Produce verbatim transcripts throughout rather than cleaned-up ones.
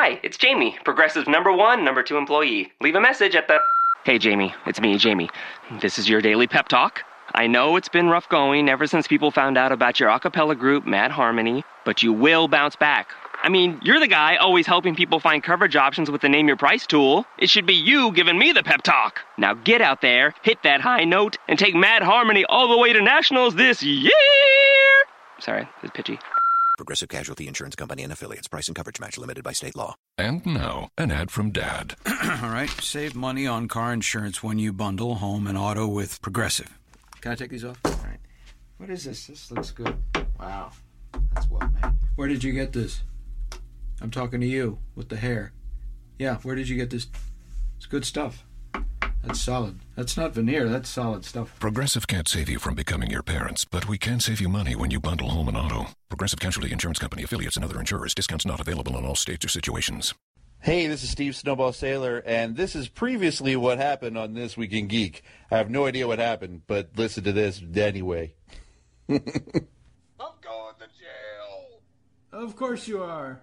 Hi, it's Jamie, Progressive number one, number two employee. Leave a message at the... Hey, Jamie. It's me, Jamie. This is your daily pep talk. I know it's been rough going ever since people found out about your a cappella group, Mad Harmony, but you will bounce back. I mean, you're the guy always helping people find coverage options with the Name Your Price tool. It should be you giving me the pep talk. Now get out there, hit that high note, and take Mad Harmony all the way to nationals this year! Sorry, it's pitchy. Progressive Casualty Insurance Company and Affiliates. Price and coverage match limited by state law. And now, an ad from Dad. All right, save money on car insurance when you bundle home and auto with Progressive. Can I take these off? All right. What is this? This looks good. Wow, that's well made. Where did you get this? I'm talking to you with the hair. Yeah, where did you get this? It's good stuff. That's solid. That's not veneer. That's solid stuff. Progressive can't save you from becoming your parents, but we can save you money when you bundle home and auto. Progressive Casualty Insurance Company, Affiliates, and other insurers. Discounts not available in all states or situations. Hey, this is Steve Snowball Sailor, and this is previously what happened on This Week in Geek. I have no idea what happened, but listen to this anyway. I'm going to jail. Of course you are.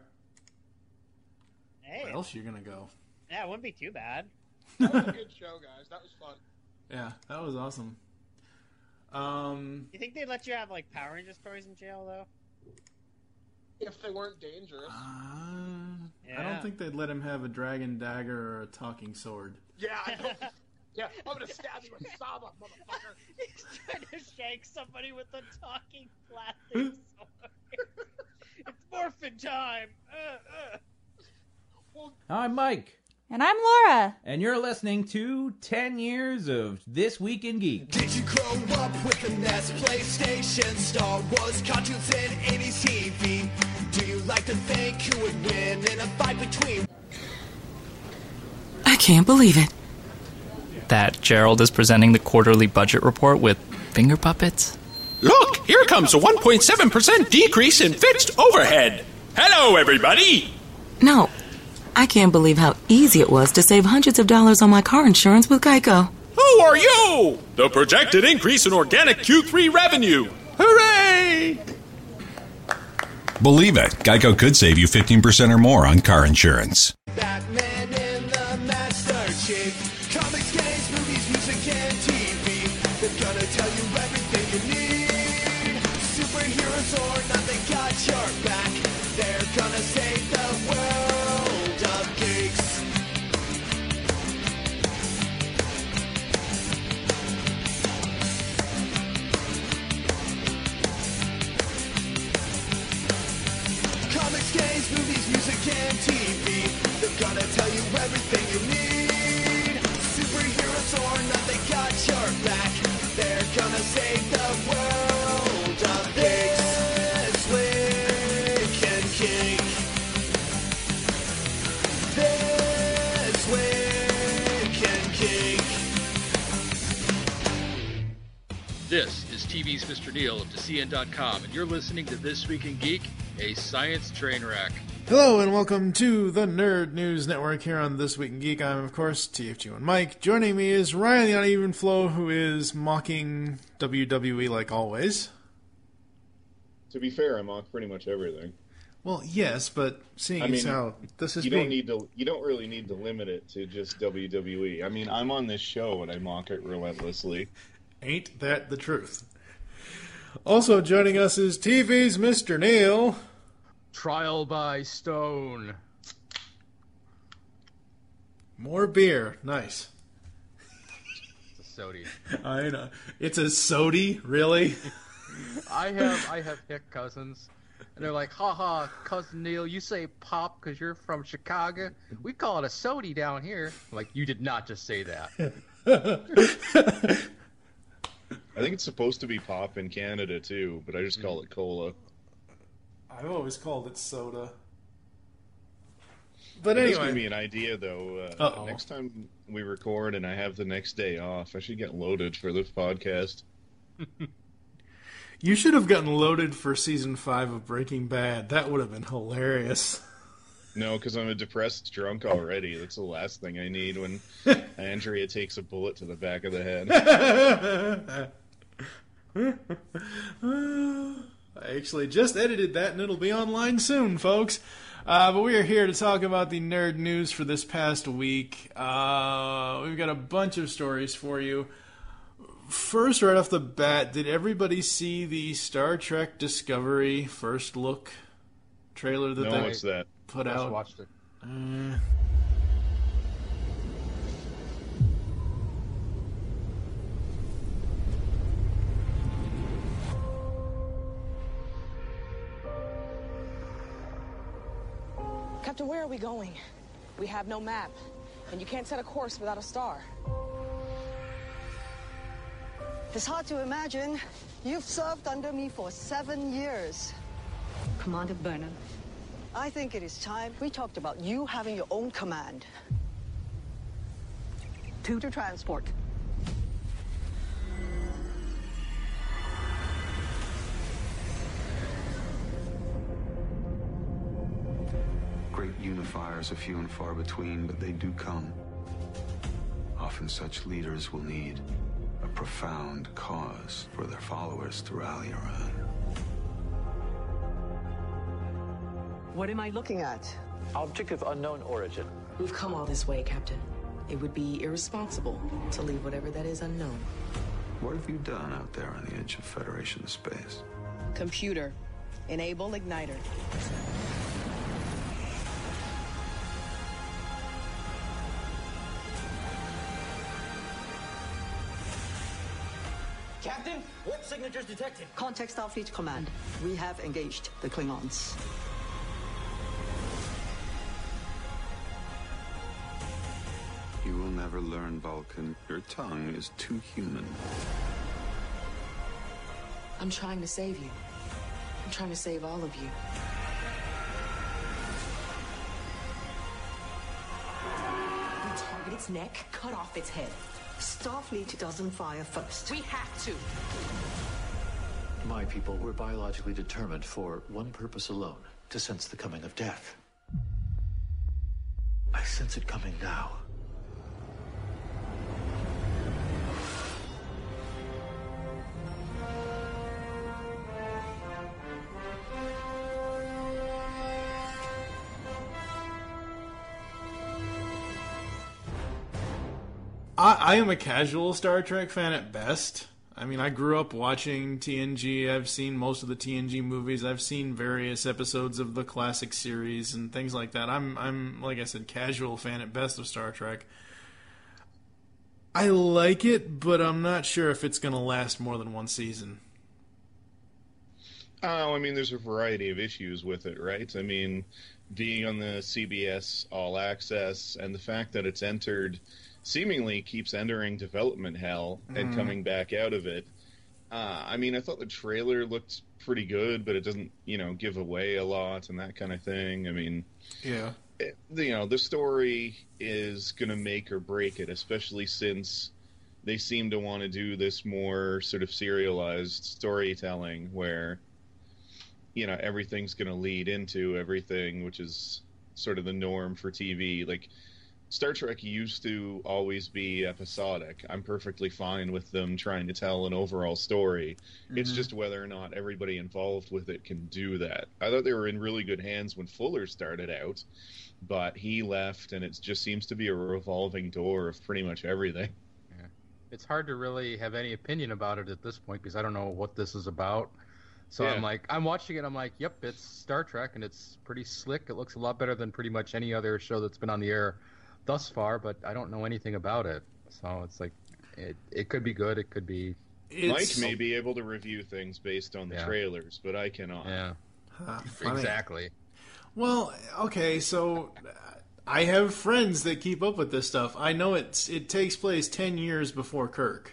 Hey. Where else are you going to go? Yeah, it wouldn't be too bad. That was a good show, guys. That was fun. Yeah, that was awesome. Um, you think they'd let you have, like, Power Rangers toys in jail, though? If they weren't dangerous. Uh, yeah. I don't think they'd let him have a dragon dagger or a talking sword. Yeah, I don't. Yeah, I'm going to stab you with Saba, motherfucker. He's trying to shank somebody with a talking plastic sword. It's morphin' time. Uh, uh. Well, I'm Mike. And I'm Laura. And you're listening to ten years of This Week in Geek. Did you grow up with the N E S, PlayStation, Star Wars, cartoons, and eighties T V? Do you like to think who would win in a fight between... I can't believe it. That Gerald is presenting the quarterly budget report with finger puppets? Look, here comes a one point seven percent decrease in fixed overhead. Hello, everybody. No. I can't believe how easy it was to save hundreds of dollars on my car insurance with Geico. Who are you? The projected increase in organic Q three revenue. Hooray! Believe it, Geico could save you fifteen percent or more on car insurance. Batman and the Master Chief. Comics, games, movies, music, and T V. They're gonna tell you everything you need. Superheroes or not, they got your back. They're gonna save the world. Games, movies, music, and T V. They're gonna tell you everything you need. Superheroes or not, they got your back. They're gonna save the world of This Week in Geek. This Week in Geek. This is T V's Mister Neil of D C N dot com, and you're listening to This Week in Geek, a science train wreck. Hello and welcome to the Nerd News Network here on This Week in Geek. I'm, of course, T F G one Mike. Joining me is Ryan the Uneven Flow, who is mocking W W E like always. To be fair, I mock pretty much everything. Well, yes, but seeing I mean, as how this is you being... don't need to, you don't really need to limit it to just W W E. I mean, I'm on this show and I mock it relentlessly. Ain't that the truth? Also joining us is T V's Mister Neil. Trial by Stone. More beer. Nice. It's a sody. I know. It's a sody? Really? I have I have hick cousins. And they're like, haha, Cousin Neil, you say pop because you're from Chicago. We call it a sody down here. I'm like, you did not just say that. I think it's supposed to be pop in Canada, too, but I just call it cola. I've always called it soda. But it anyway. Does give me an idea, though. Uh, next time we record and I have the next day off, I should get loaded for this podcast. You should have gotten loaded for season five of Breaking Bad. That would have been hilarious. No, because I'm a depressed drunk already. That's the last thing I need when Andrea takes a bullet to the back of the head. I actually just edited that, and it'll be online soon, folks. Uh, but we are here to talk about the nerd news for this past week. Uh, we've got a bunch of stories for you. First, right off the bat, did everybody see the Star Trek Discovery first look trailer that No, they what's that? put I just out? watched it. Uh, Captain, where are we going? We have no map, and you can't set a course without a star. It's hard to imagine. You've served under me for seven years. Commander Burnham. I think it is time we talked about you having your own command. Two to transport. Great unifiers are few and far between, but they do come. Often such leaders will need a profound cause for their followers to rally around. What am I looking at? Object of unknown origin. We've come all this way, Captain. It would be irresponsible to leave whatever that is unknown. What have you done out there on the edge of Federation space? Computer. Enable igniter. Captain, what signatures detected? Contact Starfleet Command. We have engaged the Klingons. You will never learn, Vulcan. Your tongue is too human. I'm trying to save you. I'm trying to save all of you. We target its neck, cut off its head. Starfleet doesn't fire first. We have to. My people were biologically determined for one purpose alone, to sense the coming of death. I sense it coming now. I, I am a casual Star Trek fan at best. I mean, I grew up watching T N G. I've seen most of the T N G movies. I've seen various episodes of the classic series and things like that. I'm, I'm like I said, casual fan at best of Star Trek. I like it, but I'm not sure if it's going to last more than one season. Oh, I mean, there's a variety of issues with it, right? I mean, being on the C B S All Access and the fact that it's entered... seemingly keeps entering development hell and Mhm. coming back out of it. Uh, I mean, I thought the trailer looked pretty good, but it doesn't, you know, give away a lot and that kind of thing. I mean, Yeah. it, you know, the story is going to make or break it, especially since they seem to want to do this more sort of serialized storytelling where, you know, everything's going to lead into everything, which is sort of the norm for T V. Like, Star Trek used to always be episodic. I'm perfectly fine with them trying to tell an overall story. It's Mhm. just whether or not everybody involved with it can do that. I thought they were in really good hands when Fuller started out, but he left, and it just seems to be a revolving door of pretty much everything. Yeah. It's hard to really have any opinion about it at this point because I don't know what this is about. So Yeah. I'm like, I'm watching it. I'm like, yep, it's Star Trek, and it's pretty slick. It looks a lot better than pretty much any other show that's been on the air thus far, but I don't know anything about it. So it's like, it it could be good. It could be. Mike may be able to review things based on the Yeah. trailers, but I cannot. Yeah. Huh, funny. Exactly. Well, okay, so I have friends that keep up with this stuff. I know it's it takes place ten years before Kirk.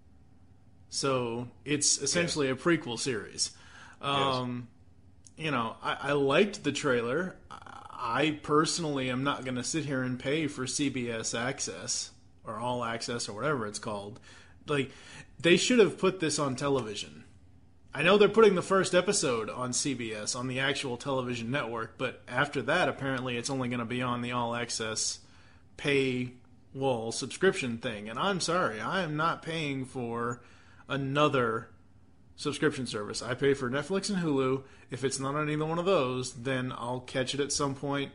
So it's essentially a prequel series. Um, You know, I, I liked the trailer. I personally am not going to sit here and pay for C B S Access or All Access or whatever it's called. Like, they should have put this on television. I know they're putting the first episode on C B S, on the actual television network, but after that, apparently it's only going to be on the All Access pay wall subscription thing. And I'm sorry, I am not paying for another subscription service. I pay for Netflix and Hulu. If it's not on either one of those, then I'll catch it at some point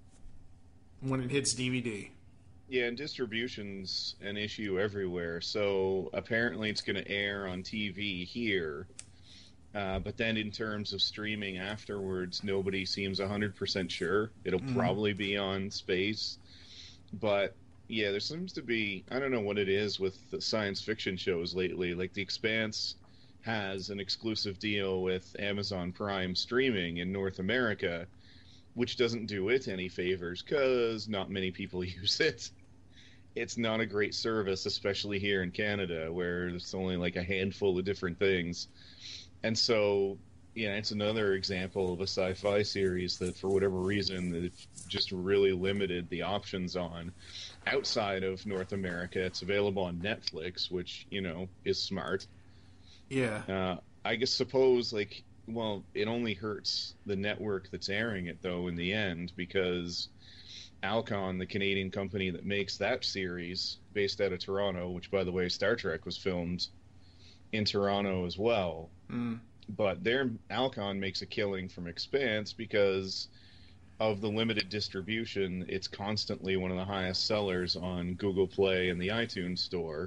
when it hits D V D. Yeah, and distribution's an issue everywhere. So apparently it's going to air on T V here. Uh, but then in terms of streaming afterwards, nobody seems one hundred percent sure. It'll Mm. probably be on Space. But yeah, there seems to be, I don't know what it is with the science fiction shows lately. Like The Expanse has an exclusive deal with Amazon Prime streaming in North America, which doesn't do it any favors because not many people use it. It's not a great service, especially here in Canada, where there's only like a handful of different things. And so, yeah, it's another example of a sci-fi series that, for whatever reason, they've just really limited the options on. Outside of North America, it's available on Netflix, which, you know, is smart. Yeah. Uh, I guess suppose, like, well, it only hurts the network that's airing it, though, in the end, because Alcon, the Canadian company that makes that series, based out of Toronto, which, by the way, Star Trek was filmed in Toronto as well. Mm. But their Alcon makes a killing from Expanse because of the limited distribution. It's constantly one of the highest sellers on Google Play and the iTunes Store.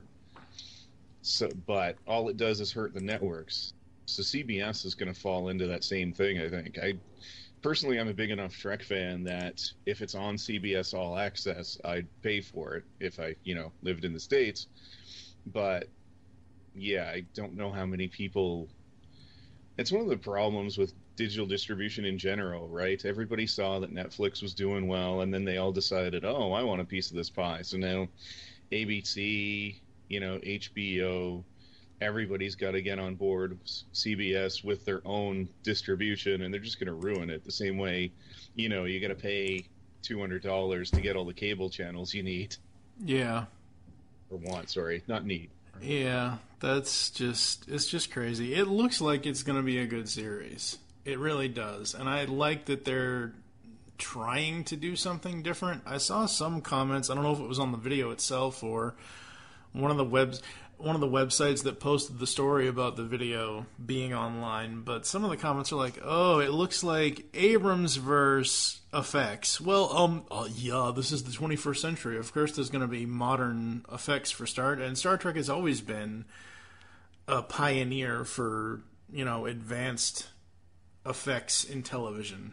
So, but all it does is hurt the networks. So C B S is going to fall into that same thing, I think. I personally, I'm a big enough Trek fan that if it's on C B S All Access, I'd pay for it if I, you know, lived in the States. But yeah, I don't know how many people. It's one of the problems with digital distribution in general, right? Everybody saw that Netflix was doing well, and then they all decided, oh, I want a piece of this pie. So now A B C, you know, H B O, everybody's got to get on board with C B S with their own distribution, and they're just going to ruin it the same way, you know, you got to pay two hundred dollars to get all the cable channels you need. Yeah. Or want, sorry, not need. Yeah, that's just, it's just crazy. It looks like it's going to be a good series. It really does. And I like that they're trying to do something different. I saw some comments, I don't know if it was on the video itself or one of the webs, one of the websites that posted the story about the video being online, but some of the comments are like, oh, it looks like Abrams verse effects. Well, um, uh, yeah, this is the twenty-first century. Of course there's going to be modern effects for Star, and Star Trek has always been a pioneer for, you know, advanced effects in television.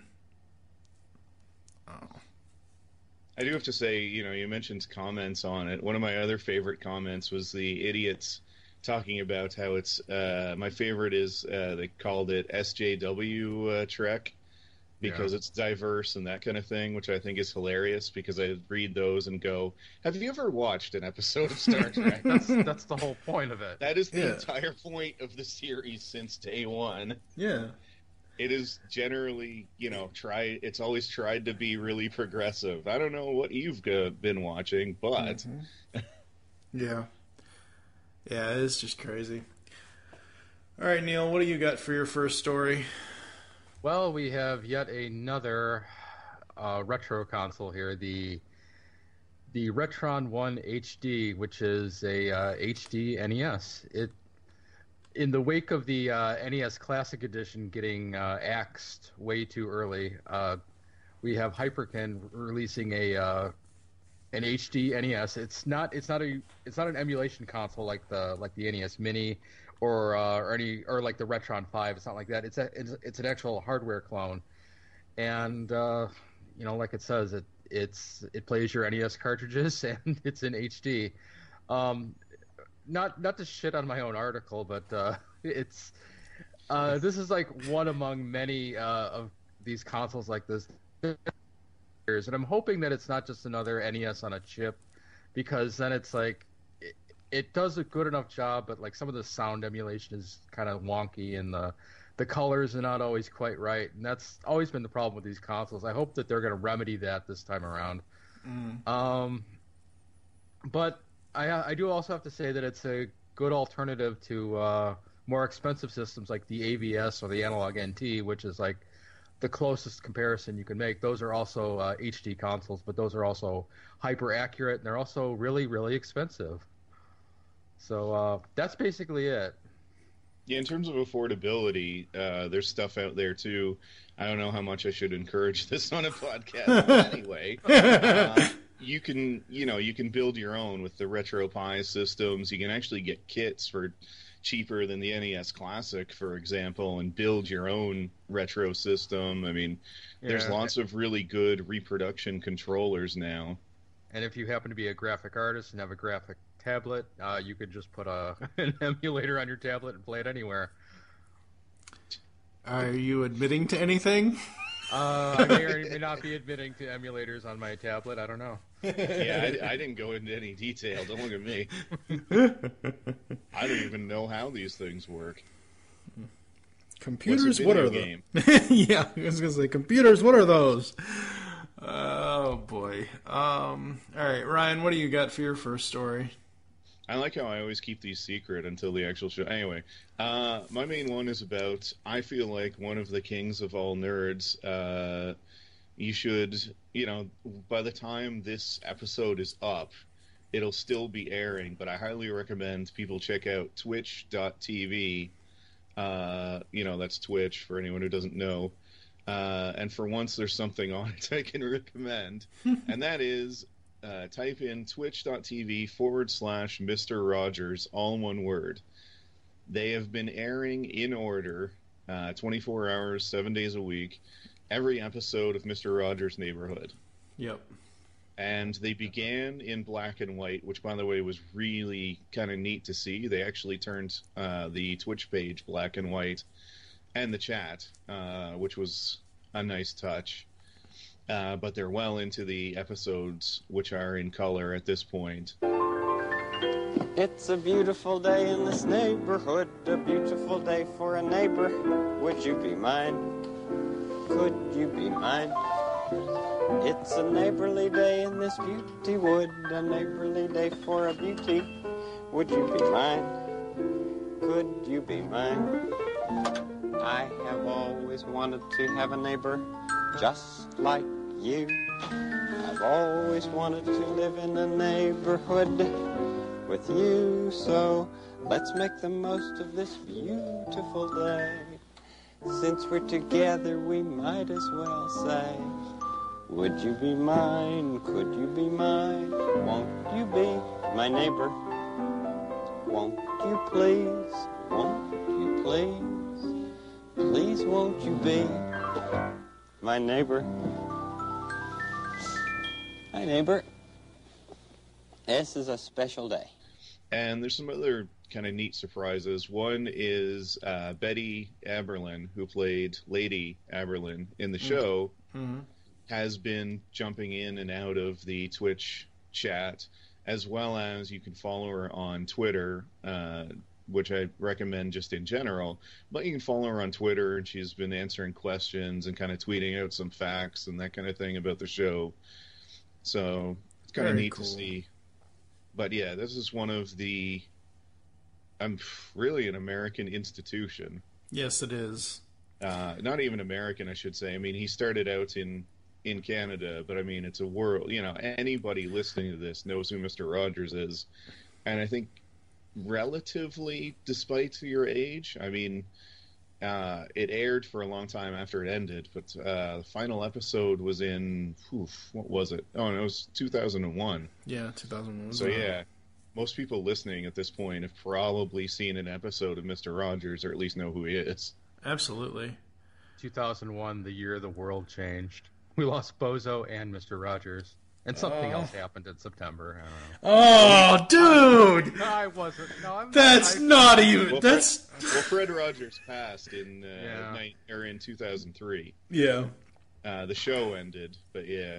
Oh. I do have to say, you know, you mentioned comments on it. One of my other favorite comments was the idiots talking about how it's, uh, my favorite is, uh, they called it S J W uh, Trek because Yeah. it's diverse and that kind of thing, which I think is hilarious because I read those and go, have you ever watched an episode of Star Trek? That's that's the whole point of it. That is the Yeah. entire point of the series since day one. Yeah. It is generally, you know, try. It's always tried to be really progressive. I don't know what you've uh, been watching, but Mm-hmm. Yeah. Yeah, it's just crazy. All right, Neil, what do you got for your first story? Well, we have yet another uh, retro console here, the the Retron One H D, which is a uh, H D N E S. It in the wake of the uh, N E S Classic Edition getting uh, axed way too early, uh, we have Hyperkin releasing a uh, an H D N E S. It's not it's not a it's not an emulation console like the like the N E S Mini or uh, or any or like the Retron five. It's not like that. It's a it's, it's an actual hardware clone, and uh, you know, like it says, it it's it plays your N E S cartridges and it's in H D. Um, Not not to shit on my own article, but uh, it's uh, this is like one among many uh, of these consoles like this. And I'm hoping that it's not just another N E S on a chip, because then it's like it, it does a good enough job, but like some of the sound emulation is kind of wonky and the the colors are not always quite right, and that's always been the problem with these consoles. I hope that they're going to remedy that this time around. Mm. Um, but I, I do also have to say that it's a good alternative to uh, more expensive systems like the A V S or the Analog N T, which is like the closest comparison you can make. Those are also uh, H D consoles, but those are also hyper accurate, and they're also really, really expensive. So uh, that's basically it. Yeah, in terms of affordability, uh, there's stuff out there too. I don't know how much I should encourage this on a podcast, but anyway. Uh, you can, you know, you can build your own with the RetroPie systems. You can actually get kits for cheaper than the N E S Classic, for example, and build your own retro system. I mean, there's Yeah. lots of really good reproduction controllers now. And if you happen to be a graphic artist and have a graphic tablet, uh, you could just put a an emulator on your tablet and play it anywhere. Are you admitting to anything? Uh, I may or may not be admitting to emulators on my tablet. I don't know. Yeah, I, I didn't go into any detail. Don't look at me. I don't even know how these things work. Computers, What's a what video are game? those? Yeah, I was gonna say computers. What are those? Oh boy. Um. All right, Ryan. What do you got for your first story? I like how I always keep these secret until the actual show. Anyway, uh, my main one is about, I feel like one of the kings of all nerds. Uh, you should, you know, by the time this episode is up, it'll still be airing, but I highly recommend people check out twitch dot t v. Uh, you know, that's Twitch for anyone who doesn't know. Uh, and for once there's something on it I can recommend, and that is uh, type in twitch dot t v forward slash Mister Rogers, all one word. They have been airing in order, uh, twenty-four hours, seven days a week, every episode of Mister Rogers' Neighborhood. Yep. And they began in black and white, which, by the way, was really kind of neat to see. They actually turned uh, the Twitch page black and white, and the chat, uh, which was a nice touch. Uh, but they're well into the episodes, which are in color at this point. It's a beautiful day in this neighborhood, a beautiful day for a neighbor. Would you be mine? Could you be mine? It's a neighborly day in this beauty wood, a neighborly day for a beauty. Would you be mine? Could you be mine? I have always wanted to have a neighbor just like you. I've always wanted to live in a neighborhood with you, so let's make the most of this beautiful day. Since we're together, we might as well say, would you be mine? Could you be mine? Won't you be my neighbor? Won't you please? Won't you please? Please won't you be my neighbor? Hi, neighbor. This is a special day. And there's some other kind of neat surprises. One is uh, Betty Aberlin, who played Lady Aberlin in the show, Mm-hmm. has been jumping in and out of the Twitch chat, as well as you can follow her on Twitter, uh, which I recommend just in general. But you can follow her on Twitter, and she's been answering questions and kind of tweeting out some facts and that kind of thing about the show. So it's kind of Very neat cool. to see. But yeah, this is one of the, I'm really an American institution. Yes, it is. Uh, not even American, I should say. I mean, he started out in in Canada, but I mean, it's a world. You know, anybody listening to this knows who Mister Rogers is, and I think, relatively, despite your age, I mean, uh, it aired for a long time after it ended, but uh, the final episode was in, oof, what was it? Oh, no, it was two thousand one. Yeah, two thousand one. So yeah, most people listening at this point have probably seen an episode of Mister Rogers, or at least know who he is. Absolutely. two thousand one, the year the world changed. We lost Bozo and Mister Rogers. And something Oh. else happened in September. I don't know. Oh, dude! No, I wasn't. No, I'm That's I, not even. Well, that's Fred, well, Fred Rogers passed in uh, Yeah. night, or in two thousand three. Yeah. Uh, the show ended, but yeah.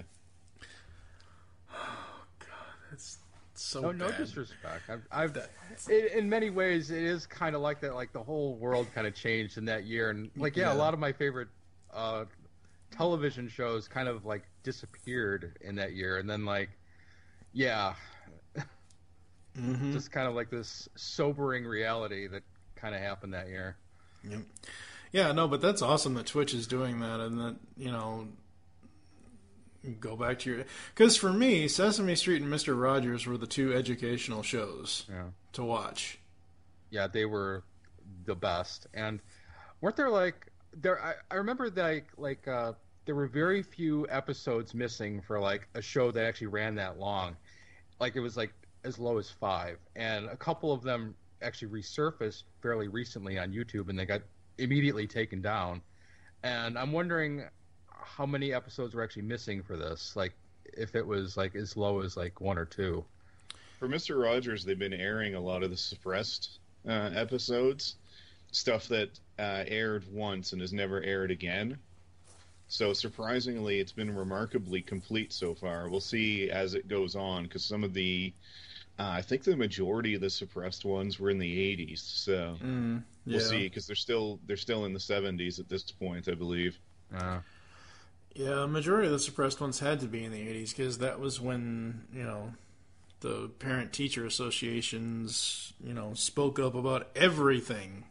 That's so no, no bad. disrespect. I've, I've it, in many ways, it is kind of like that. Like the whole world kind of changed in that year, and like yeah, Yeah. a lot of my favorite uh, television shows kind of like disappeared in that year, and then like yeah, Mhm. just kind of like this sobering reality that kind of happened that year. Yep. Yeah, no, but that's awesome that Twitch is doing that, and that, you know, go back to your... Because for me, Sesame Street and Mister Rogers were the two educational shows Yeah. to watch. Yeah, they were the best. And weren't there like there? I, I remember that like, like uh, there were very few episodes missing for like a show that actually ran that long. Like it was like as low as five, and a couple of them actually resurfaced fairly recently on YouTube, and they got immediately taken down. And I'm wondering how many episodes were actually missing for this, like if it was like as low as like one or two. For Mister Rogers, they've been airing a lot of the suppressed uh, episodes, stuff that uh, aired once and has never aired again. So surprisingly, it's been remarkably complete so far. We'll see as it goes on, because some of the, uh, I think the majority of the suppressed ones were in the eighties. So Mm, we'll yeah. see, because they're still they're still in the seventies at this point, I believe. Uh, Yeah, a majority of the suppressed ones had to be in the eighties, because that was when, you know, the parent-teacher associations, you know, spoke up about everything.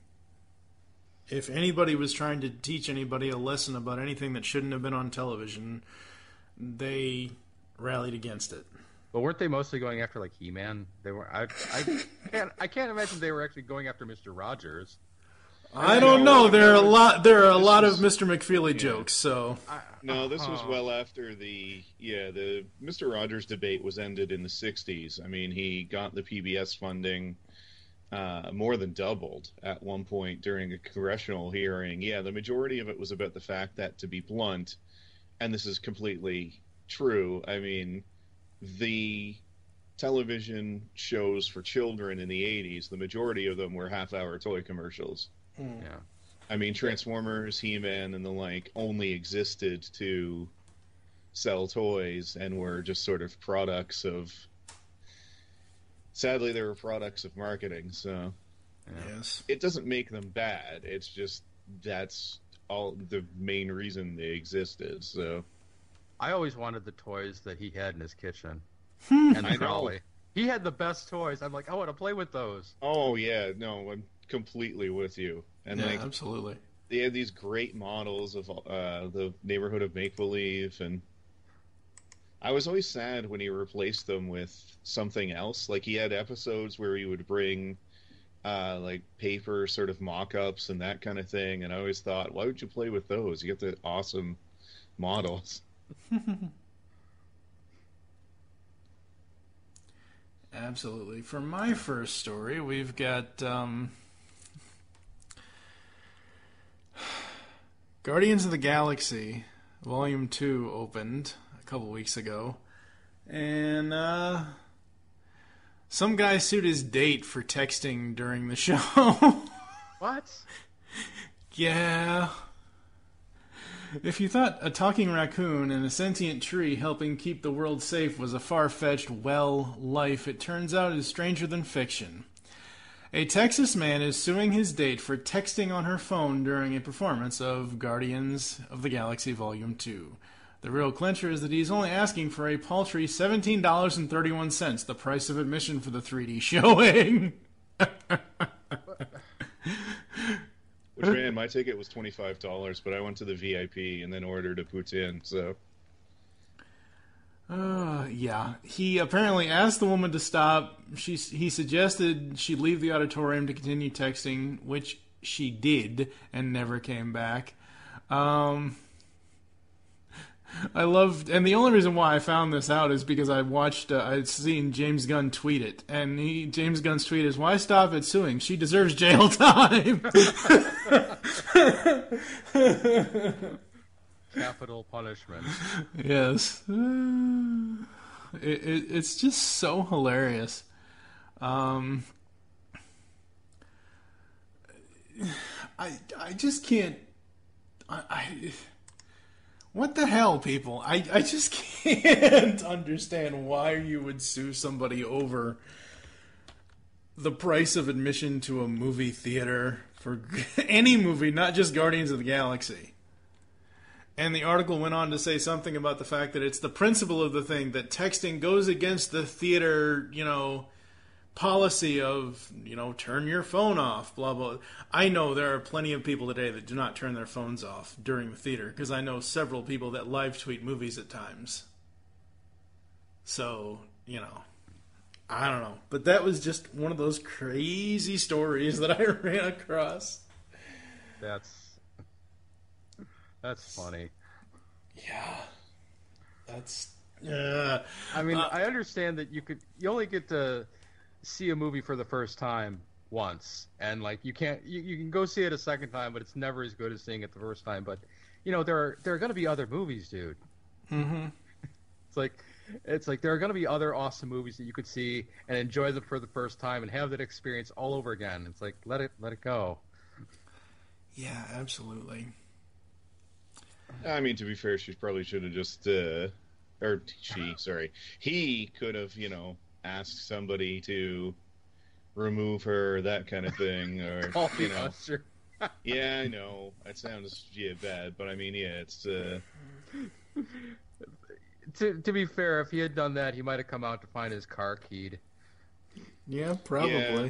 If anybody was trying to teach anybody a lesson about anything that shouldn't have been on television, they rallied against it. But weren't they mostly going after like He-Man? They were. I, I can't. I can't imagine they were actually going after Mister Rogers. I don't know. There are a lot. There are a lot of Mister McFeely jokes. So No, this was Oh. well after the yeah the Mister Rogers debate was ended in the sixties. I mean, he got the P B S funding uh, more than doubled at one point during a congressional hearing. Yeah, the majority of it was about the fact that, to be blunt, and this is completely true, I mean, the television shows for children in the eighties, the majority of them were half-hour toy commercials. Yeah. I mean, Transformers, He-Man, and the like only existed to sell toys and were just sort of products of... Sadly, they were products of marketing, so... Yes. It doesn't make them bad. It's just that's all the main reason they existed, so... I always wanted the toys that he had in his kitchen. Hmm. And I know. Crowley. He had the best toys. I'm like, I want to play with those. Oh, yeah, no, I'm completely with you. And Yeah, like, absolutely. They had these great models of uh, the neighborhood of make-believe, and I was always sad when he replaced them with something else. Like, he had episodes where he would bring uh, like paper sort of mock-ups and that kind of thing, and I always thought, why would you play with those? You get the awesome models. Absolutely. For my first story, we've got um, Guardians of the Galaxy Volume two opened a couple weeks ago. And uh, some guy sued his date for texting during the show. What? Yeah. If you thought a talking raccoon and a sentient tree helping keep the world safe was a far-fetched, well life, it turns out it is stranger than fiction. A Texas man is suing his date for texting on her phone during a performance of Guardians of the Galaxy Volume two. The real clincher is that he's only asking for a paltry seventeen dollars and thirty-one cents, the price of admission for the three D showing. Which, man, my ticket was twenty-five dollars, but I went to the V I P and then ordered a poutine, so... Uh, yeah. He apparently asked the woman to stop. She, he suggested she leave the auditorium to continue texting, which she did, and never came back. Um... I loved, and the only reason why I found this out is because I watched, uh, I'd seen James Gunn tweet it, and he, James Gunn's tweet is, "Why stop at suing? She deserves jail time." Capital punishment. Yes. Uh, it, it, it's just so hilarious. Um, I, I just can't, I... I What the hell, people? I, I just can't understand why you would sue somebody over the price of admission to a movie theater for any movie, not just Guardians of the Galaxy. And the article went on to say something about the fact that it's the principle of the thing, that texting goes against the theater, you know, policy of, you know, turn your phone off, blah, blah. I know there are plenty of people today that do not turn their phones off during the theater, because I know several people that live tweet movies at times. So, you know, I don't know. But that was just one of those crazy stories that I ran across. That's that's funny. Yeah. That's yeah. I mean, uh, I understand that you could you only get to see a movie for the first time once, and like you can't you, you can go see it a second time, but it's never as good as seeing it the first time. But you know, there are there are going to be other movies, dude. Mm-hmm. It's like it's like there are going to be other awesome movies that you could see and enjoy them for the first time and have that experience all over again. It's like let it let it go. Yeah, absolutely. I mean, to be fair, she probably should have just, uh, or she, sorry, he could have, you know, asked somebody to remove her, that kind of thing, or Call you the know. usher. Yeah, I know that sounds yeah bad, but I mean, yeah, it's. Uh... to to be fair, if he had done that, he might have come out to find his car keyed. Yeah, probably. Yeah.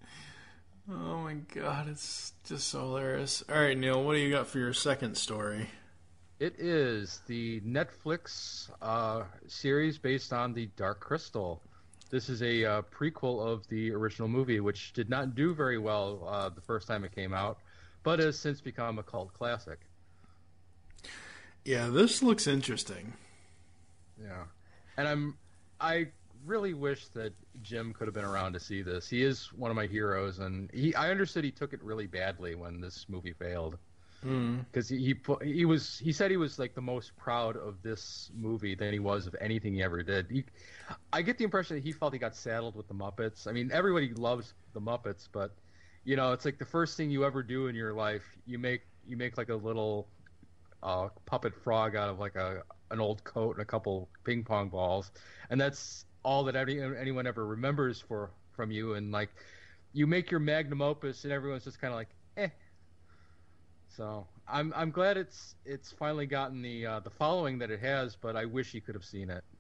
Oh my god, it's just so hilarious. All right, Neil, what do you got for your second story? It is the Netflix uh, series based on the Dark Crystal. This is a uh, prequel of the original movie, which did not do very well uh, the first time it came out, but has since become a cult classic. Yeah, this looks interesting. Yeah, and I'm I really wish that Jim could have been around to see this. He is one of my heroes, and he I understood he took it really badly when this movie failed. Because Mm. he, he put, he was he said he was like the most proud of this movie than he was of anything he ever did. He, I get the impression that he felt he got saddled with the Muppets. I mean, everybody loves the Muppets, but you know, it's like the first thing you ever do in your life. You make you make like a little uh, puppet frog out of like a an old coat and a couple ping pong balls, and that's all that any, anyone ever remembers for from you. And like, you make your magnum opus, and everyone's just kind of like, eh. So I'm I'm glad it's it's finally gotten the uh, the following that it has, but I wish you could have seen it.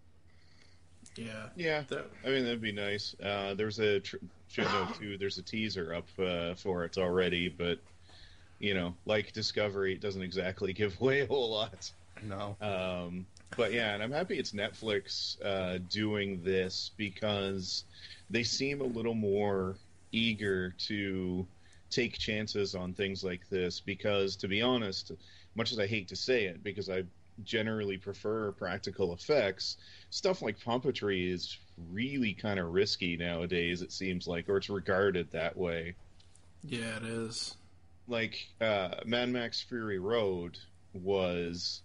Yeah, yeah. I mean, that'd be nice. Uh, there's a tr- should know too. There's a teaser up uh, for it already, but you know, like Discovery, it doesn't exactly give away a whole lot. No. Um, but yeah, and I'm happy it's Netflix uh, doing this because they seem a little more eager to take chances on things like this, because to be honest, much as I hate to say it, because I generally prefer practical effects, stuff like puppetry is really kind of risky nowadays, it seems like, or it's regarded that way. Yeah, it is. Like uh, Mad Max Fury Road was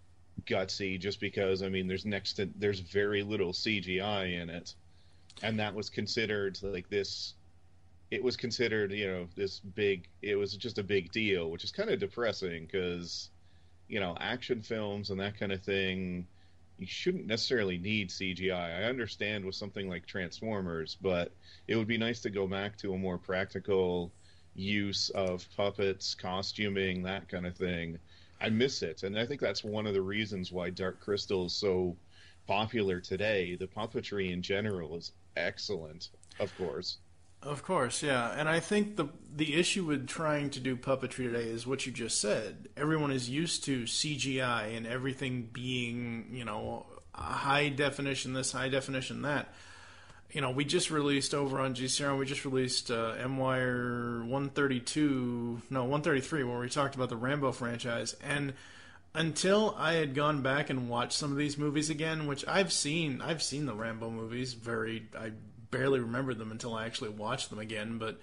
gutsy just because, I mean, there's next to there's very little C G I in it, and that was considered like this it was considered, you know, this big, it was just a big deal, which is kind of depressing because, you know, action films and that kind of thing, you shouldn't necessarily need C G I. I understand with something like Transformers, but it would be nice to go back to a more practical use of puppets, costuming, that kind of thing. I miss it, and I think that's one of the reasons why Dark Crystal is so popular today. The puppetry in general is excellent, of course. Of course, yeah. And I think the the issue with trying to do puppetry today is what you just said. Everyone is used to C G I and everything being, you know, high definition this, high definition that. You know, we just released over on G C R, we just released uh, M Wire one thirty-two, no, one thirty-three, where we talked about the Rambo franchise. And until I had gone back and watched some of these movies again, which I've seen, I've seen the Rambo movies very, I barely remembered them until I actually watched them again, but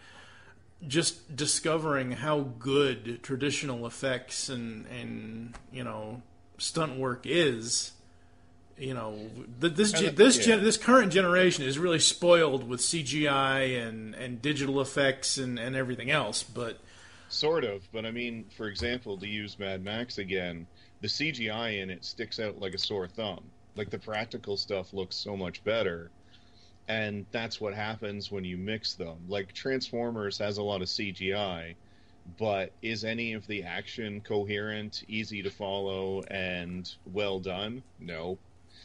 just discovering how good traditional effects and, and you know, stunt work is, you know, this And, this yeah. gen, this current generation is really spoiled with C G I and, and digital effects and, and everything else, but Sort of, but I mean, for example, to use Mad Max again, the C G I in it sticks out like a sore thumb. Like, the practical stuff looks so much better, and that's what happens when you mix them. Like, Transformers has a lot of C G I, but is any of the action coherent, easy to follow, and well done? No.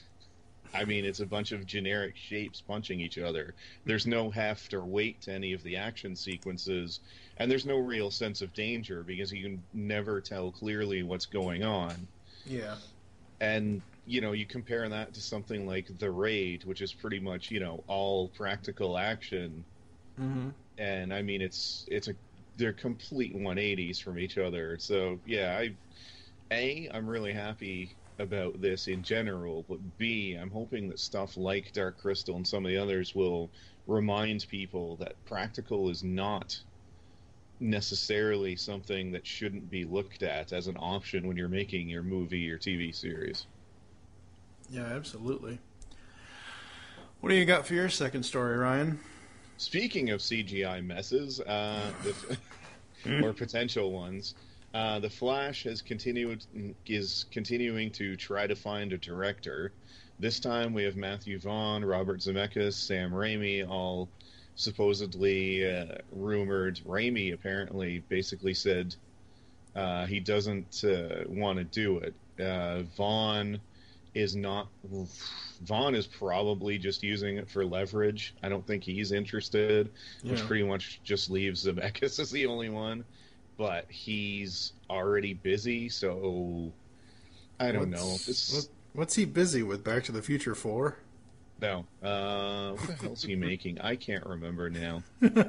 I mean, it's a bunch of generic shapes punching each other. There's no heft or weight to any of the action sequences, and there's no real sense of danger because you can never tell clearly what's going on. yeah. And you know, you compare that to something like The Raid, which is pretty much, you know, all practical action. Mm-hmm. And I mean, it's it's a they're complete one eighties from each other. So yeah, I a I'm really happy about this in general, but B I'm hoping that stuff like Dark Crystal and some of the others will remind people that practical is not necessarily something that shouldn't be looked at as an option when you're making your movie or T V series. Yeah, absolutely. What do you got for your second story, Ryan? Speaking of C G I messes, uh, the, or potential ones, uh, the Flash has continued is continuing to try to find a director. This time we have Matthew Vaughn, Robert Zemeckis, Sam Raimi, all supposedly uh, rumored. Raimi apparently basically said uh, he doesn't uh, want to do it. Uh, Vaughn is not. Vaughn is probably just using it for leverage. I don't think he's interested, Yeah. which pretty much just leaves Zemeckis as the only one. But he's already busy, so I don't What's- know. This, what- what's he busy with? Back to the Future four? no. Uh, what the hell's he making? I can't remember now.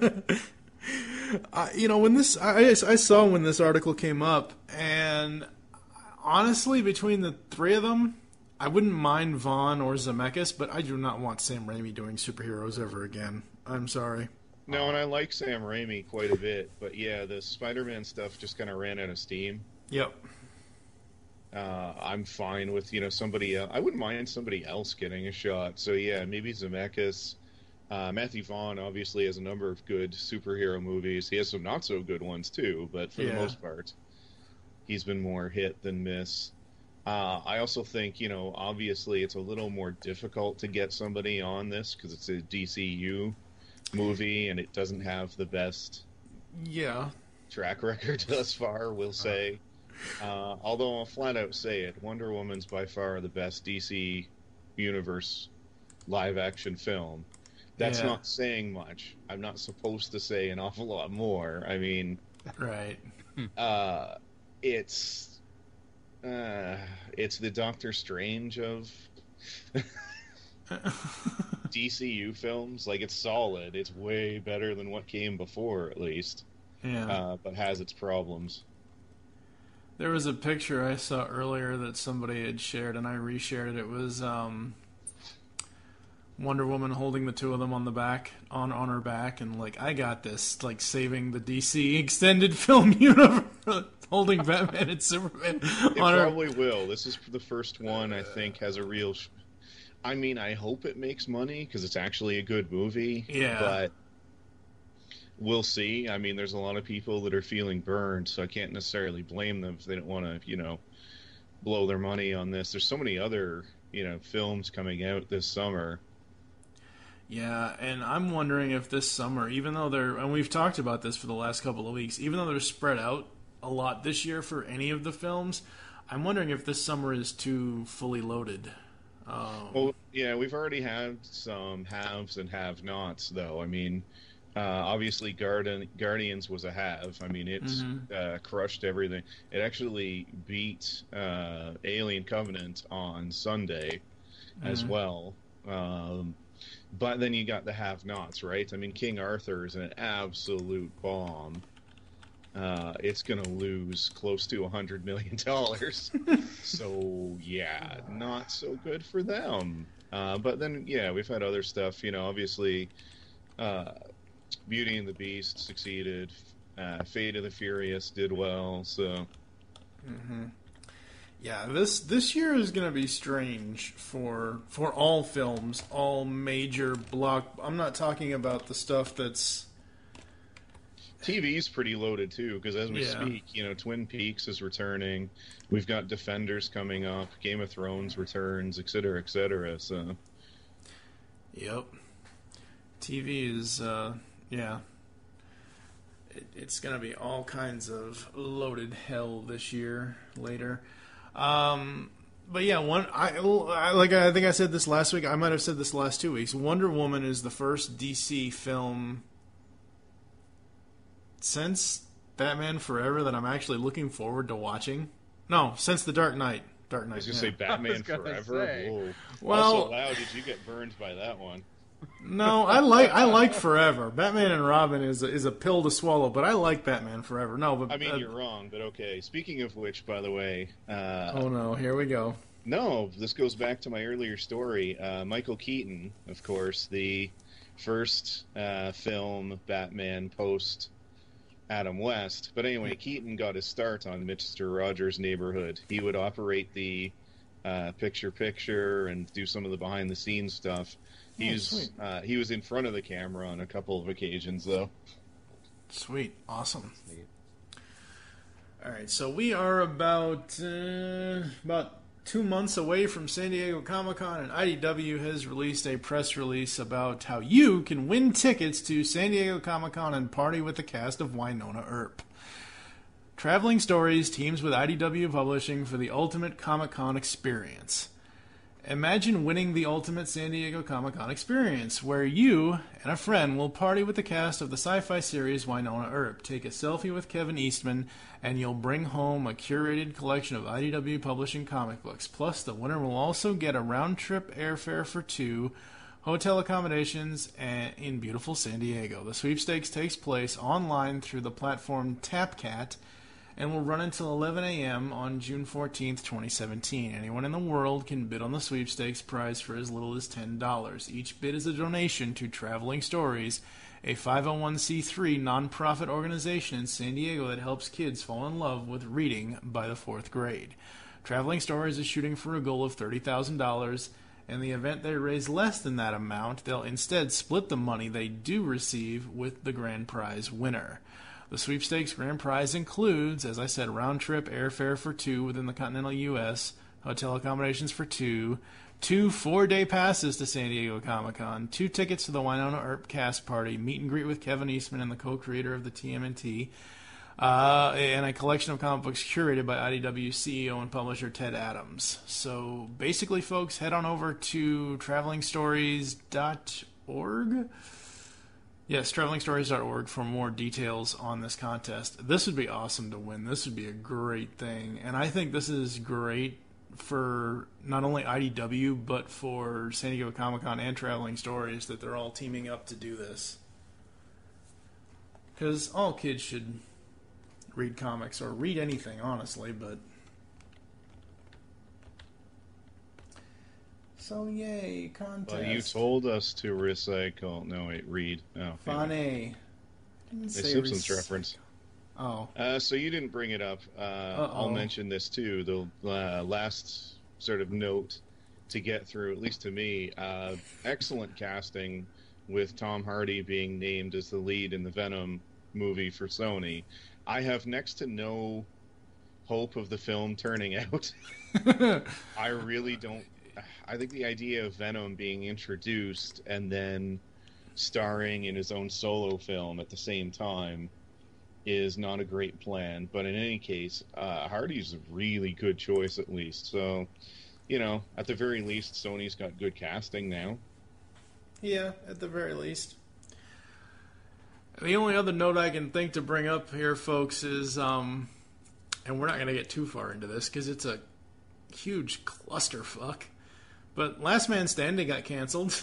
Uh, you know, when this, I, I saw when this article came up, and honestly, between the three of them, I wouldn't mind Vaughn or Zemeckis, but I do not want Sam Raimi doing superheroes ever again. I'm sorry. No, and I like Sam Raimi quite a bit, but yeah, the Spider-Man stuff just kind of ran out of steam. Yep. Uh, I'm fine with, you know, somebody else. I wouldn't mind somebody else getting a shot. So yeah, maybe Zemeckis. Uh, Matthew Vaughn obviously has a number of good superhero movies. He has some not so good ones too, but for Yeah. the most part, he's been more hit than miss. Uh, I also think, you know, obviously it's a little more difficult to get somebody on this because it's a D C U movie and it doesn't have the best Yeah. track record thus far, we'll say. Uh, although I'll flat out say it, Wonder Woman's by far the best D C Universe live-action film. That's Yeah. not saying much. I'm not supposed to say an awful lot more. I mean, Right. uh, it's uh, it's the Doctor Strange of D C U films. Like, it's solid. It's way better than what came before, at least. Yeah. Uh, but has its problems. There was a picture I saw earlier that somebody had shared, and I reshared it. It was um, Wonder Woman holding the two of them on the back, on on her back, and like, I got this, like saving the D C extended film universe, holding Batman and Superman It on her. probably will. This is the first one I think has a real. Sh- I mean, I hope it makes money because it's actually a good movie. Yeah. But we'll see. I mean, there's a lot of people that are feeling burned, so I can't necessarily blame them if they don't want to, you know, blow their money on this. There's so many other, you know, films coming out this summer. Yeah, and I'm wondering if this summer, even though they're, and we've talked about this for the last couple of weeks, even though they're spread out a lot this year for any of the films, I'm wondering if this summer is too fully loaded. Um, Well, yeah, we've already had some haves and have-nots, though. I mean, uh, obviously, Guardian, Guardians was a have. I mean, it's Mhm. uh, crushed everything. It actually beat uh, Alien Covenant on Sunday as Mhm. well. Um, but then you got the have-nots, right? I mean, King Arthur is an absolute bomb. Uh, it's going to lose close to one hundred million dollars. So, yeah, not so good for them. Uh, but then, yeah, we've had other stuff. You know, obviously, uh, Beauty and the Beast succeeded. Uh, Fate of the Furious did well. So, hmm Yeah, this this year is going to be strange for for all films, all major block. I'm not talking about the stuff that's. T V's pretty loaded, too, because as we Yeah. speak, you know, Twin Peaks is returning. We've got Defenders coming up. Game of Thrones returns, et cetera, et cetera. So, Yep. T V is, uh, yeah. It, it's going to be all kinds of loaded hell this year, later. Um, but yeah, one, I, I, like I think I said this last week, I might have said this the last two weeks. Wonder Woman is the first D C film since Batman Forever that I'm actually looking forward to watching. No, since The Dark Knight. Dark Knight. I was gonna yeah. say Batman I was gonna Forever. say. Whoa. Well- also, wow, did you get burned by that one? No, I like I like Forever. Batman and Robin is a, is a pill to swallow, but I like Batman Forever. No, but I mean, uh, you're wrong, but okay. Speaking of which, by the way, uh, oh no, here we go. no, this goes back to my earlier story. Uh, Michael Keaton, of course, the first uh, film Batman post Adam West. But anyway, Keaton got his start on Mister Rogers' Neighborhood. He would operate the uh, picture-picture and do some of the behind-the-scenes stuff. He's Oh, uh, he was in front of the camera on a couple of occasions, though. Sweet, awesome. All right, so we are about uh, about two months away from San Diego Comic-Con, and I D W has released a press release about how you can win tickets to San Diego Comic-Con and party with the cast of Winona Earp. Traveling Stories teams with I D W Publishing for the ultimate Comic-Con experience. Imagine winning the ultimate San Diego Comic-Con experience, where you and a friend will party with the cast of the sci-fi series Winona Earp, take a selfie with Kevin Eastman, and you'll bring home a curated collection of I D W Publishing comic books. Plus, the winner will also get a round-trip airfare for two, hotel accommodations, and in beautiful San Diego. The sweepstakes takes place online through the platform TapCat, and will run until eleven a.m. on June fourteenth, twenty seventeen. Anyone in the world can bid on the sweepstakes prize for as little as ten dollars. Each bid is a donation to Traveling Stories, a five oh one c three nonprofit organization in San Diego that helps kids fall in love with reading by the fourth grade. Traveling Stories is shooting for a goal of thirty thousand dollars. In the event they raise less than that amount, they'll instead split the money they do receive with the grand prize winner. The sweepstakes grand prize includes, as I said, round-trip airfare for two within the continental U S, hotel accommodations for two, two four-day passes to San Diego Comic-Con, two tickets to the Winona Earp cast party, meet and greet with Kevin Eastman and the co-creator of the T M N T, uh, and a collection of comic books curated by I D W C E O and publisher Ted Adams. So basically, folks, head on over to traveling stories dot org. Yes, traveling stories dot org for more details on this contest. This would be awesome to win. This would be a great thing. And I think this is great for not only I D W, but for San Diego Comic-Con and Traveling Stories, that they're all teaming up to do this. Because all kids should read comics, or read anything, honestly, but... So, yay, contest. Well, you told us to recycle. No, wait, read. Oh, Funny. A Simpsons rec- reference. Oh. Uh, so you didn't bring it up. Uh, I'll mention this too. The uh, last sort of note to get through, at least to me, uh, excellent casting with Tom Hardy being named as the lead in the Venom movie for Sony. I have next to no hope of the film turning out. I really don't. I think the idea of Venom being introduced and then starring in his own solo film at the same time is not a great plan. But in any case, uh, Hardy's a really good choice, at least. So, you know, at the very least, Sony's got good casting now. Yeah, at the very least. The only other note I can think to bring up here, folks, is, um, and we're not going to get too far into this because it's a huge clusterfuck, but Last Man Standing got canceled.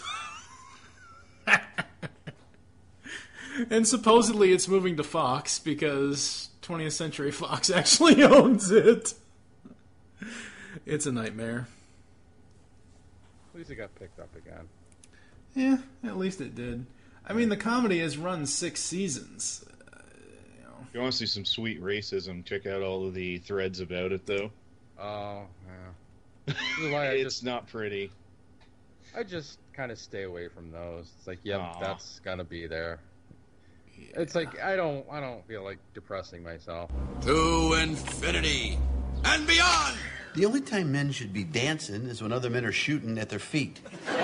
And supposedly it's moving to Fox because twentieth Century Fox actually owns it. It's a nightmare. At least it got picked up again. Yeah, at least it did. I mean, the comedy has run six seasons. Uh, you know. If you want to see some sweet racism, check out all of the threads about it, though. Oh, yeah. Why I it's just, not pretty. I just kind of stay away from those. It's like, yep, Aww. that's gonna be there. Yeah. It's like I don't, I don't feel like depressing myself. To infinity and beyond. The only time men should be dancing is when other men are shooting at their feet.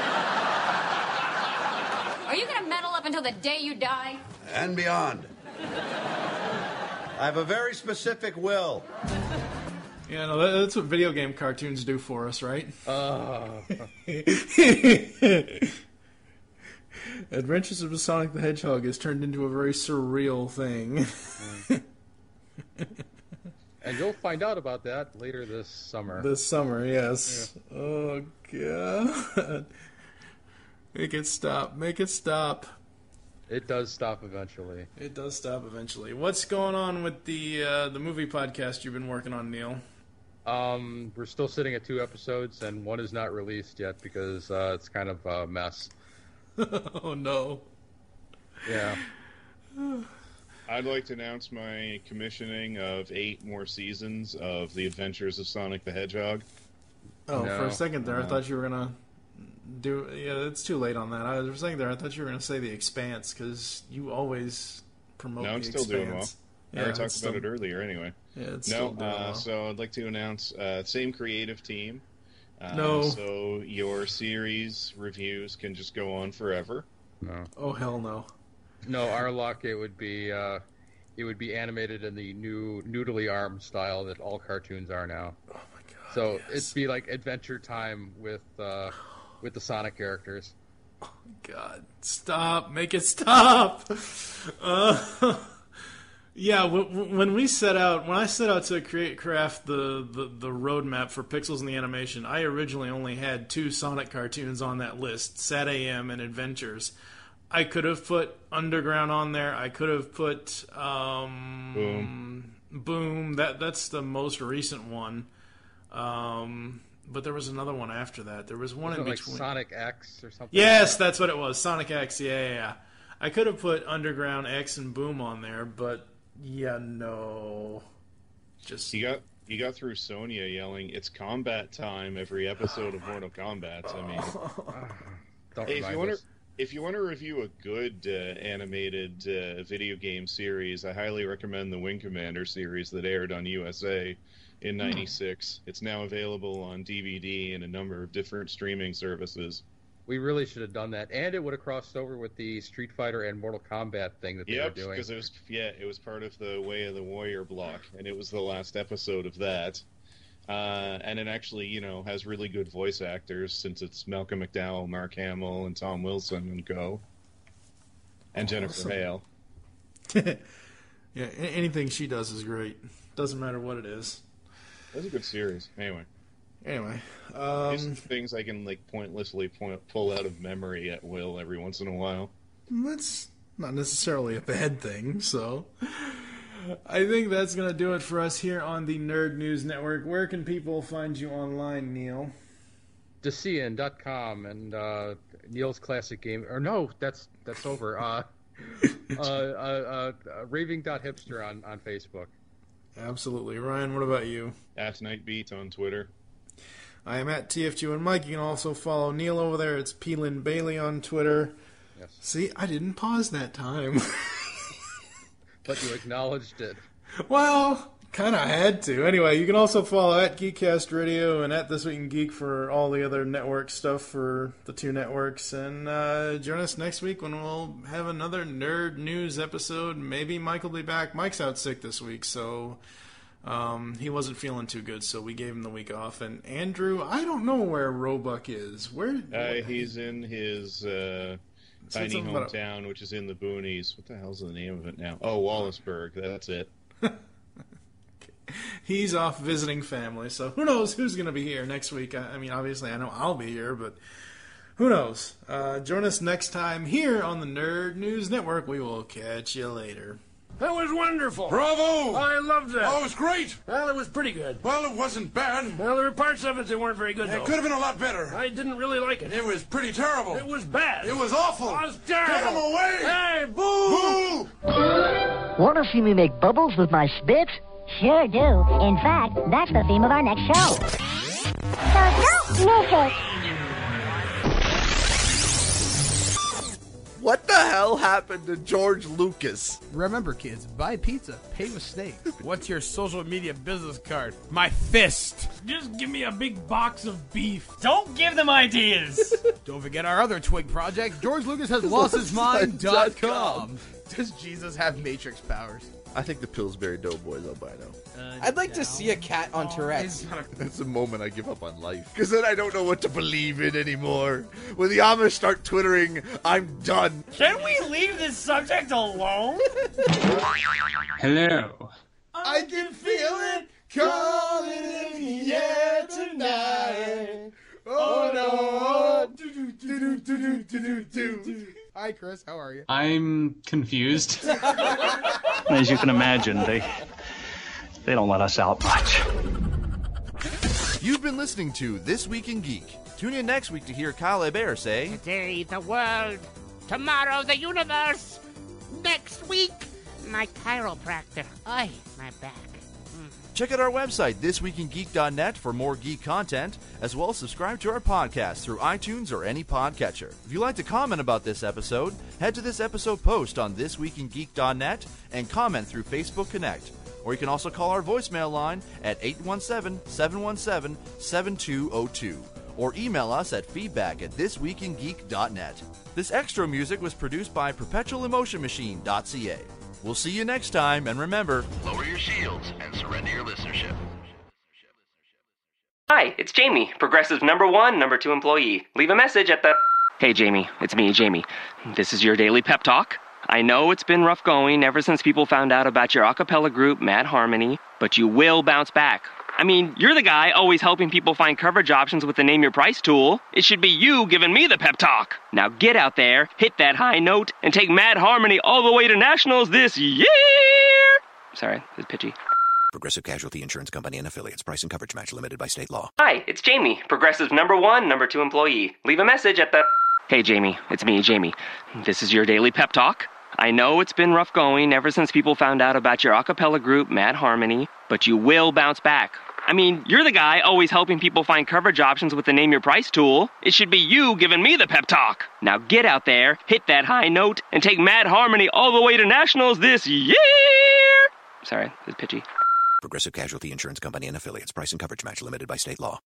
Are you gonna meddle up until the day you die? And beyond. I have a very specific will. Yeah, no, that's what video game cartoons do for us, right? Uh. Adventures of Sonic the Hedgehog has turned into a very surreal thing. And you'll find out about that later this summer. This summer, yes. Yeah. Oh, God. Make it stop. Make it stop. It does stop eventually. It does stop eventually. What's going on with the uh, the movie podcast you've been working on, Neil? Um, we're still sitting at two episodes, and one is not released yet because uh, it's kind of a mess. Oh, no. Yeah. I'd like to announce my commissioning of eight more seasons of The Adventures of Sonic the Hedgehog. Oh, no. for a second there, no. I thought you were going to do... Yeah, it's too late on that. I was for a second there, I thought you were going to say The Expanse, because you always promote no, The I'm still Expanse. doing well. Yeah, I already talked still, about it earlier anyway. Yeah, it's no, still doing uh, well. So I'd like to announce uh, same creative team. Uh, No. So your series reviews can just go on forever. No. Oh, hell no. No, our luck, it would be uh, it would be animated in the new noodly arm style that all cartoons are now. Oh my god! So yes. it'd be like Adventure Time with uh, with the Sonic characters. Oh my god! Stop! Make it stop! Uh, yeah, w- when we set out, when I set out to create craft the, the the roadmap for Pixels in the Animation, I originally only had two Sonic cartoons on that list: Sat A M and Adventures. I could have put Underground on there. I could have put um, Boom. Boom. That that's the most recent one. Um, but there was another one after that. There was one Wasn't in it between. like Sonic X or something. Yes, that's what it was. Sonic X. Yeah, yeah, yeah. I could have put Underground, X, and Boom on there, but yeah, no. Just You got you got through Sonya yelling, "It's combat time!" every episode of Mortal Kombat. I mean, Don't hey, if you remind want us. to. If you want to review a good uh, animated uh, video game series, I highly recommend the Wing Commander series that aired on U S A in ninety-six. It's now available on D V D and a number of different streaming services. We really should have done that, and it would have crossed over with the Street Fighter and Mortal Kombat thing that they Yep, were doing. because it was yeah, it was part of the Way of the Warrior block, and it was the last episode of that. Uh, and it actually, you know, has really good voice actors since it's Malcolm McDowell, Mark Hamill, and Tom Wilson and go, and Jennifer Awesome. Hale. Yeah, a- anything she does is great. Doesn't matter what it is. That's a good series. Anyway, Anyway, these um, are things I can like pointlessly point, pull out of memory at will every once in a while. that's not necessarily a bad thing, so... I think that's going to do it for us here on the Nerd News Network. Where can people find you online, Neil? Decian dot com and uh, Neil's Classic Game... Or no, that's that's over. Uh, uh, uh, uh, Raving dot hipster on, on Facebook. Absolutely. Ryan, what about you? At Nightbeat on Twitter. I am at T F G and Mike. You can also follow Neil over there. It's Peelin Bailey on Twitter. Yes. See, I didn't pause that time. But you acknowledged it. Well, kind of had to. Anyway, you can also follow at Geekcast Radio and at This Week in Geek for all the other network stuff for the two networks. And uh, join us next week when we'll have another Nerd News episode. Maybe Mike will be back. Mike's out sick this week, so um, he wasn't feeling too good, so we gave him the week off. And Andrew, I don't know where Roebuck is. Where? Uh, he's in his uh, Said tiny something about a- hometown, which is in the boonies. What the hell's the name of it now? Oh, Wallaceburg. That's it. He's off visiting family, so who knows who's going to be here next week. I, I mean, obviously, I know I'll be here, but who knows? Uh, join us next time here on the Nerd News Network. We will catch you later. That was wonderful. Bravo! I loved that. Oh, it was great. Well, it was pretty good. Well, it wasn't bad. Well, there were parts of it that weren't very good, It though. could have been a lot better. I didn't really like it. It was pretty terrible. It was bad. It was awful. It was terrible. Get him away! Hey, boo! Boo! Want to see me make bubbles with my spit? Sure do. In fact, that's the theme of our next show. So don't miss it. What the hell happened to George Lucas? Remember, kids, buy pizza, pay with steak. What's your social media business card? My fist. Just give me a big box of beef. Don't give them ideas. Don't forget our other twig project, George Lucas has lost his mind dot com. Does Jesus have Matrix powers? I think the Pillsbury Doughboys I'll buy now. Uh, I'd like to see a cat on Tourette's. That's the moment I give up on life. Because then I don't know what to believe in anymore. When the Amish start twittering, I'm done. Can we leave this subject alone? Hello. I can feel it Calling in the air tonight. Oh no. Do, do, do, do, do, do, do. Hi, Chris. How are you? I'm confused. As you can imagine, they they don't let us out much. You've been listening to This Week in Geek. Tune in next week to hear Kyle Hebert say, Today, the world. Tomorrow, the universe. Next week, my chiropractor. Ay, my back. check out our website, this week in geek dot net, for more geek content, as well as subscribe to our podcast through iTunes or any podcatcher. If you'd like to comment about this episode, head to this episode post on this week in geek dot net and comment through Facebook Connect. Or you can also call our voicemail line at eight one seven, seven one seven, seven two zero two. Or email us at feedback at this week in geek dot net. This extra music was produced by perpetual emotion machine dot c a. We'll see you next time, and remember, lower your shields and surrender your listenership. Hi, it's Jamie, Progressive number one, number two employee. Leave a message at the... Hey, Jamie, it's me, Jamie. This is your daily pep talk. I know it's been rough going ever since people found out about your a cappella group, Mad Harmony, but you will bounce back. I mean, you're the guy always helping people find coverage options with the Name Your Price tool. It should be you giving me the pep talk. Now get out there, hit that high note, and take Mad Harmony all the way to nationals this year! Sorry, it's pitchy. Progressive Casualty Insurance Company and Affiliates. Price and coverage match limited by state law. Hi, it's Jamie, Progressive number one, number two employee. Leave a message at the... Hey, Jamie, it's me, Jamie. This is your daily pep talk. I know it's been rough going ever since people found out about your a cappella group, Mad Harmony, but you will bounce back. I mean, you're the guy always helping people find coverage options with the Name Your Price tool. It should be you giving me the pep talk. Now get out there, hit that high note, and take Mad Harmony all the way to nationals this year! Sorry, it's pitchy. Progressive Casualty Insurance Company and Affiliates. Price and coverage match limited by state law.